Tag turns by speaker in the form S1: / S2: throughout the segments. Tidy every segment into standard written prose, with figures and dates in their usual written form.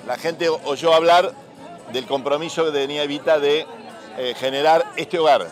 S1: la gente oyó hablar del compromiso que tenía Evita de generar este hogar.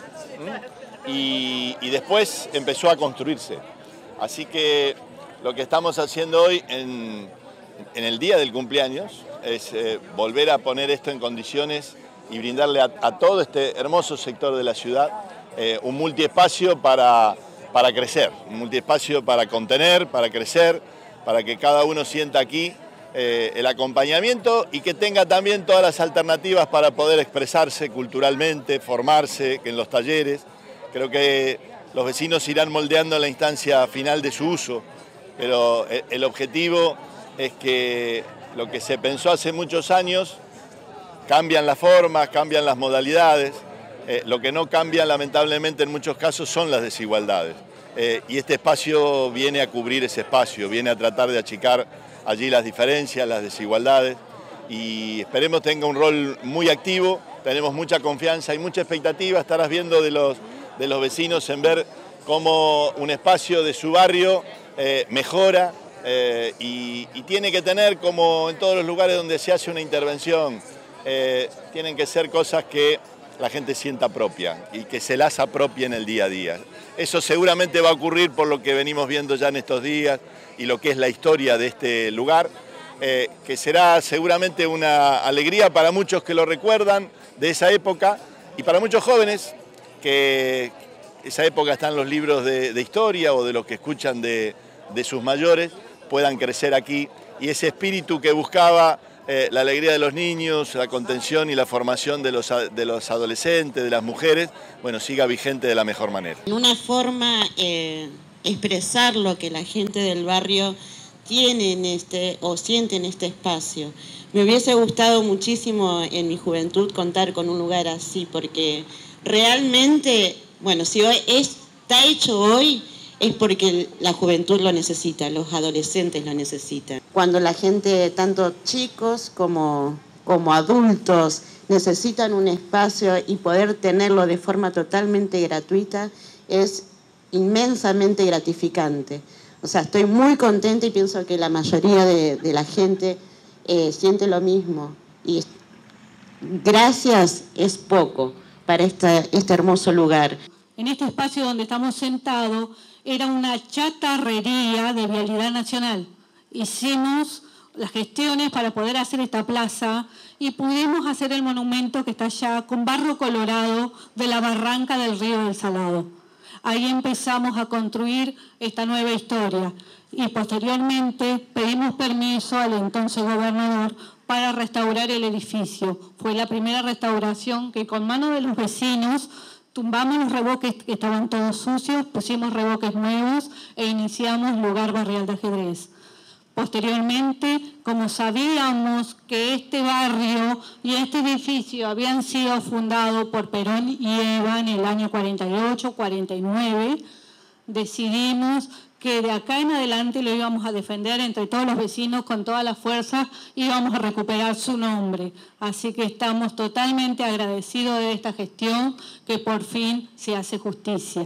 S1: Y después empezó a construirse. Así que lo que estamos haciendo hoy en el día del cumpleaños es volver a poner esto en condiciones y brindarle a todo este hermoso sector de la ciudad un multiespacio para crecer, un multiespacio para contener, para crecer, para que cada uno sienta aquí el acompañamiento y que tenga también todas las alternativas para poder expresarse culturalmente, formarse en los talleres. Creo que los vecinos irán moldeando la instancia final de su uso, pero el objetivo es que lo que se pensó hace muchos años, cambian las formas, cambian las modalidades, lo que no cambia lamentablemente en muchos casos son las desigualdades. Y este espacio viene a cubrir ese espacio, viene a tratar de achicar allí las diferencias, las desigualdades, y esperemos tenga un rol muy activo. Tenemos mucha confianza y mucha expectativa, estarás viendo de los vecinos en ver cómo un espacio de su barrio mejora y tiene que tener, como en todos los lugares donde se hace una intervención, tienen que ser cosas que la gente sienta propia y que se las apropie en el día a día. Eso seguramente va a ocurrir por lo que venimos viendo ya en estos días y lo que es la historia de este lugar, que será seguramente una alegría para muchos que lo recuerdan de esa época y para muchos jóvenes que esa época está en los libros de historia o de los que escuchan de sus mayores, puedan crecer aquí y ese espíritu que buscaba la alegría de los niños, la contención y la formación de los adolescentes, de las mujeres, bueno, siga vigente de la mejor manera.
S2: En una forma expresar lo que la gente del barrio tiene o siente en este espacio. Me hubiese gustado muchísimo en mi juventud contar con un lugar así, porque realmente, bueno, si hoy está hecho hoy, es porque la juventud lo necesita, los adolescentes lo necesitan. Cuando la gente, tanto chicos como adultos, necesitan un espacio y poder tenerlo de forma totalmente gratuita, es inmensamente gratificante. O sea, estoy muy contenta y pienso que la mayoría de la gente siente lo mismo. Y gracias es poco para este hermoso lugar.
S3: En este espacio donde estamos sentados era una chatarrería de Vialidad Nacional. Hicimos las gestiones para poder hacer esta plaza y pudimos hacer el monumento que está allá con barro colorado de la barranca del río del Salado. Ahí empezamos a construir esta nueva historia y posteriormente pedimos permiso al entonces gobernador para restaurar el edificio. Fue la primera restauración que con mano de los vecinos tumbamos los revoques que estaban todos sucios, pusimos revoques nuevos e iniciamos lugar barrial de ajedrez. Posteriormente, como sabíamos que este barrio y este edificio habían sido fundados por Perón y Eva en el año 48, 49, decidimos que de acá en adelante lo íbamos a defender entre todos los vecinos con toda la fuerza y íbamos a recuperar su nombre. Así que estamos totalmente agradecidos de esta gestión que por fin se hace justicia.